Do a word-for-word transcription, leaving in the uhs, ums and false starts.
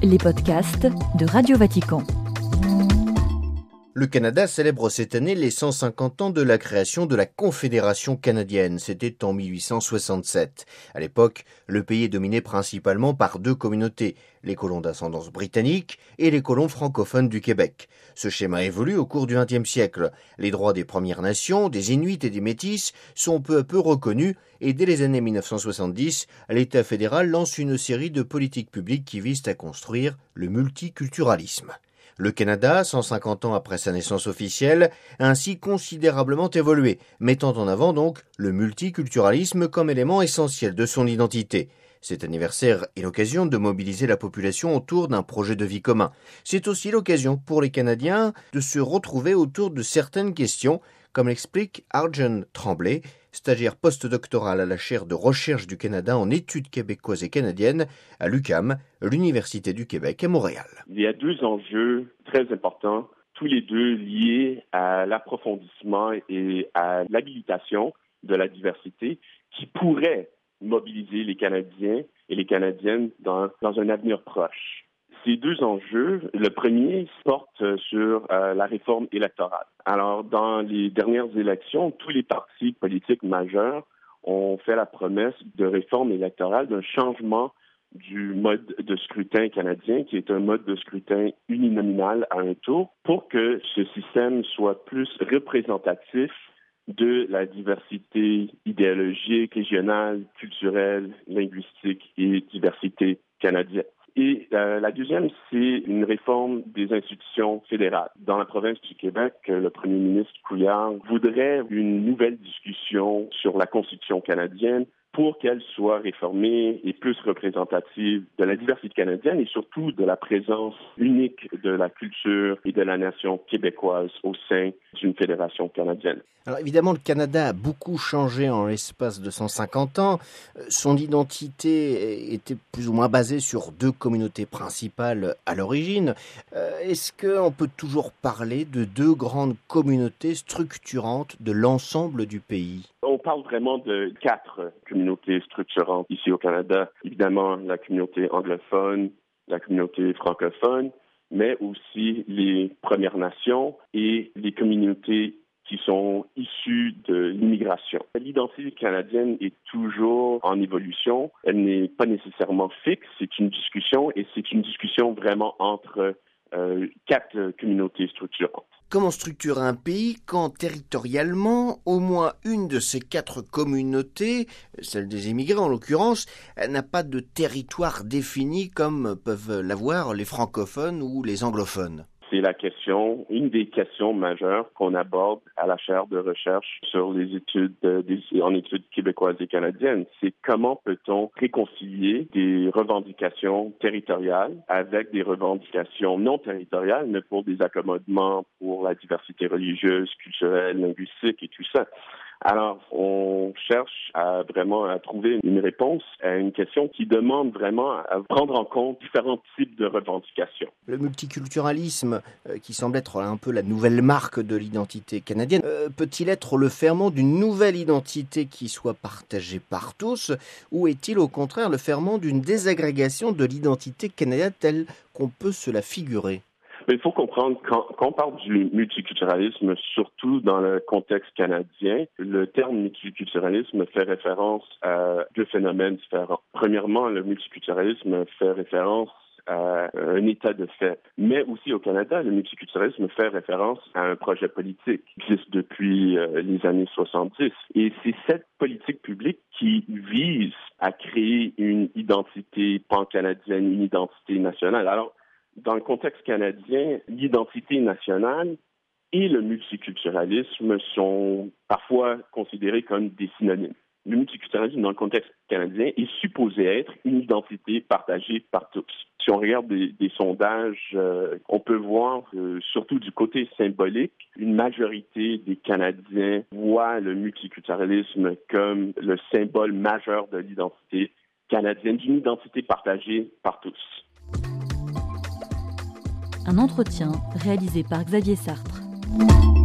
les podcasts de Radio Vatican. Le Canada célèbre cette année les cent cinquante ans de la création de la Confédération canadienne. C'était en mille huit cent soixante-sept. À l'époque, le pays est dominé principalement par deux communautés, les colons d'ascendance britannique et les colons francophones du Québec. Ce schéma évolue au cours du vingtième siècle. Les droits des Premières Nations, des Inuits et des Métis sont peu à peu reconnus et dès les années mille neuf cent soixante-dix, l'État fédéral lance une série de politiques publiques qui visent à construire le multiculturalisme. Le Canada, cent cinquante ans après sa naissance officielle, a ainsi considérablement évolué, mettant en avant donc le multiculturalisme comme élément essentiel de son identité. Cet anniversaire est l'occasion de mobiliser la population autour d'un projet de vie commun. C'est aussi l'occasion pour les Canadiens de se retrouver autour de certaines questions, comme l'explique Arjen Tremblay, stagiaire postdoctoral à la chaire de recherche du Canada en études québécoises et canadiennes à l'U Q A M, l'Université du Québec à Montréal. Il y a deux enjeux très importants, tous les deux liés à l'approfondissement et à l'habilitation de la diversité qui pourraient mobiliser les Canadiens et les Canadiennes dans, dans un avenir proche. Ces deux enjeux, le premier porte sur euh, la réforme électorale. Alors, dans les dernières élections, tous les partis politiques majeurs ont fait la promesse de réforme électorale, d'un changement du mode de scrutin canadien, qui est un mode de scrutin uninominal à un tour, pour que ce système soit plus représentatif de la diversité idéologique, régionale, culturelle, linguistique et diversité canadienne. Et euh, la deuxième, c'est une réforme des institutions fédérales. Dans la province du Québec, le premier ministre Couillard voudrait une nouvelle discussion sur la Constitution canadienne pour qu'elle soit réformée et plus représentative de la diversité canadienne et surtout de la présence unique de la culture et de la nation québécoise au sein d'une fédération canadienne. Alors évidemment, le Canada a beaucoup changé en l'espace de cent cinquante ans. Son identité était plus ou moins basée sur deux communautés principales à l'origine. Est-ce qu'on peut toujours parler de deux grandes communautés structurantes de l'ensemble du pays ? On parle vraiment de quatre communautés structurantes ici au Canada. Évidemment, la communauté anglophone, la communauté francophone, mais aussi les Premières Nations et les communautés qui sont issues de l'immigration. L'identité canadienne est toujours en évolution. Elle n'est pas nécessairement fixe. C'est une discussion et c'est une discussion vraiment entre euh, quatre communautés structurantes. Comment structurer un pays quand territorialement, au moins une de ces quatre communautés, celle des immigrés en l'occurrence, n'a pas de territoire défini comme peuvent l'avoir les francophones ou les anglophones? C'est la question, une des questions majeures qu'on aborde à la chaire de recherche sur les études euh, des, en études québécoises et canadiennes. C'est comment peut-on réconcilier des revendications territoriales avec des revendications non territoriales, mais pour des accommodements pour la diversité religieuse, culturelle, linguistique et tout ça. Alors, on cherche à vraiment à trouver une réponse à une question qui demande vraiment à prendre en compte différents types de revendications. Le multiculturalisme, euh, qui semble être un peu la nouvelle marque de l'identité canadienne, euh, peut-il être le ferment d'une nouvelle identité qui soit partagée par tous, ou est-il au contraire le ferment d'une désagrégation de l'identité canadienne telle qu'on peut se la figurer ? Mais il faut comprendre, quand, quand on parle du multiculturalisme, surtout dans le contexte canadien, le terme multiculturalisme fait référence à deux phénomènes différents. Premièrement, le multiculturalisme fait référence à un état de fait. Mais aussi au Canada, le multiculturalisme fait référence à un projet politique qui existe depuis euh, les années soixante-dix. Et c'est cette politique publique qui vise à créer une identité pan-canadienne, une identité nationale. Alors, dans le contexte canadien, l'identité nationale et le multiculturalisme sont parfois considérés comme des synonymes. Le multiculturalisme, dans le contexte canadien, est supposé être une identité partagée par tous. Si on regarde des, des sondages, euh, on peut voir, euh, surtout du côté symbolique, une majorité des Canadiens voient le multiculturalisme comme le symbole majeur de l'identité canadienne, d'une identité partagée par tous. Un entretien réalisé par Xavier Sartre.